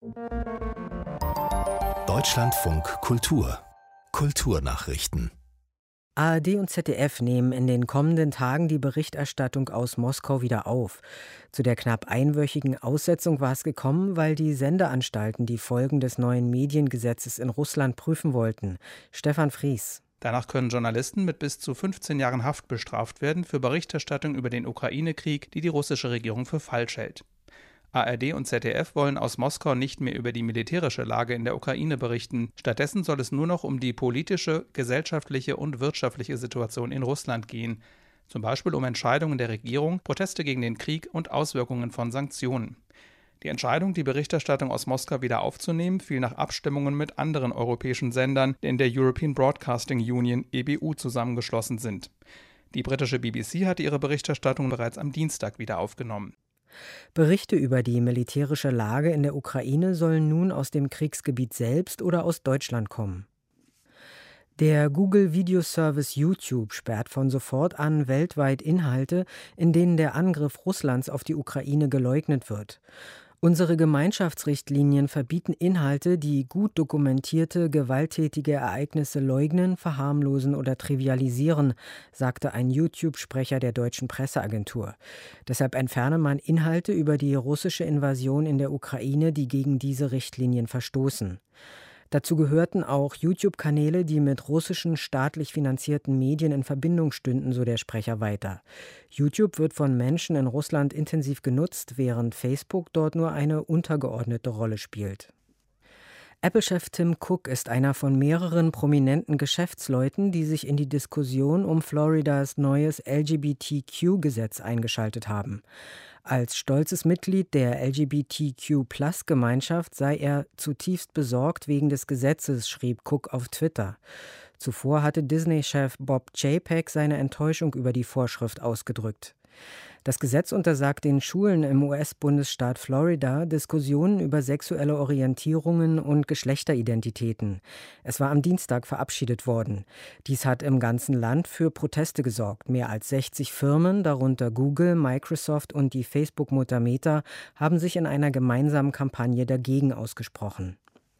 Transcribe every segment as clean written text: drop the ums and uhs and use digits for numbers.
Deutschlandfunk Kultur Kulturnachrichten. ARD und ZDF nehmen in den kommenden Tagen die Berichterstattung aus Moskau wieder auf. Zu der knapp einwöchigen Aussetzung war es gekommen, weil die Sendeanstalten die Folgen des neuen Mediengesetzes in Russland prüfen wollten. Stefan Fries. Danach können Journalisten mit bis zu 15 Jahren Haft bestraft werden für Berichterstattung über den Ukraine-Krieg, die russische Regierung für falsch hält. ARD und ZDF wollen aus Moskau nicht mehr über die militärische Lage in der Ukraine berichten. Stattdessen soll es nur noch um die politische, gesellschaftliche und wirtschaftliche Situation in Russland gehen. Zum Beispiel um Entscheidungen der Regierung, Proteste gegen den Krieg und Auswirkungen von Sanktionen. Die Entscheidung, die Berichterstattung aus Moskau wieder aufzunehmen, fiel nach Abstimmungen mit anderen europäischen Sendern, die in der European Broadcasting Union (EBU) zusammengeschlossen sind. Die britische BBC hatte ihre Berichterstattung bereits am Dienstag wieder aufgenommen. Berichte über die militärische Lage in der Ukraine sollen nun aus dem Kriegsgebiet selbst oder aus Deutschland kommen. Der Google-Videoservice YouTube sperrt von sofort an weltweit Inhalte, in denen der Angriff Russlands auf die Ukraine geleugnet wird. Unsere Gemeinschaftsrichtlinien verbieten Inhalte, die gut dokumentierte, gewalttätige Ereignisse leugnen, verharmlosen oder trivialisieren, sagte ein YouTube-Sprecher der deutschen Presseagentur. Deshalb entferne man Inhalte über die russische Invasion in der Ukraine, die gegen diese Richtlinien verstoßen. Dazu gehörten auch YouTube-Kanäle, die mit russischen staatlich finanzierten Medien in Verbindung stünden, so der Sprecher weiter. YouTube wird von Menschen in Russland intensiv genutzt, während Facebook dort nur eine untergeordnete Rolle spielt. Apple-Chef Tim Cook ist einer von mehreren prominenten Geschäftsleuten, die sich in die Diskussion um Floridas neues LGBTQ-Gesetz eingeschaltet haben. Als stolzes Mitglied der LGBTQ-Plus-Gemeinschaft sei er zutiefst besorgt wegen des Gesetzes, schrieb Cook auf Twitter. Zuvor hatte Disney-Chef Bob Chapek seine Enttäuschung über die Vorschrift ausgedrückt. Das Gesetz untersagt den Schulen im US-Bundesstaat Florida Diskussionen über sexuelle Orientierungen und Geschlechteridentitäten. Es war am Dienstag verabschiedet worden. Dies hat im ganzen Land für Proteste gesorgt. Mehr als 60 Firmen, darunter Google, Microsoft und die Facebook-Mutter Meta, haben sich in einer gemeinsamen Kampagne dagegen ausgesprochen.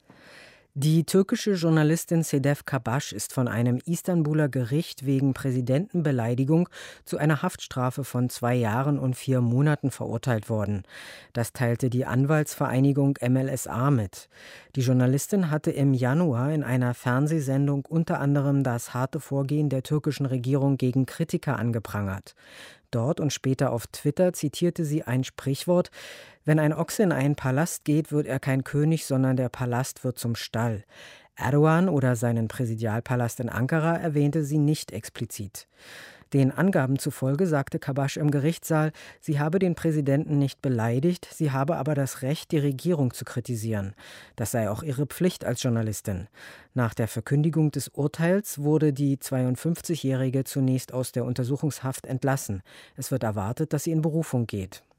Die türkische Journalistin Sedef Kabaş ist von einem Istanbuler Gericht wegen Präsidentenbeleidigung zu einer Haftstrafe von 2 Jahren und 4 Monaten verurteilt worden. Das teilte die Anwaltsvereinigung MLSA mit. Die Journalistin hatte im Januar in einer Fernsehsendung unter anderem das harte Vorgehen der türkischen Regierung gegen Kritiker angeprangert. Dort und später auf Twitter zitierte sie ein Sprichwort: Wenn ein Ochse in einen Palast geht, wird er kein König, sondern der Palast wird zum Stall. Erdogan oder seinen Präsidialpalast in Ankara erwähnte sie nicht explizit. Den Angaben zufolge sagte Kabaş im Gerichtssaal, sie habe den Präsidenten nicht beleidigt, sie habe aber das Recht, die Regierung zu kritisieren. Das sei auch ihre Pflicht als Journalistin. Nach der Verkündigung des Urteils wurde die 52-Jährige zunächst aus der Untersuchungshaft entlassen. Es wird erwartet, dass sie in Berufung geht.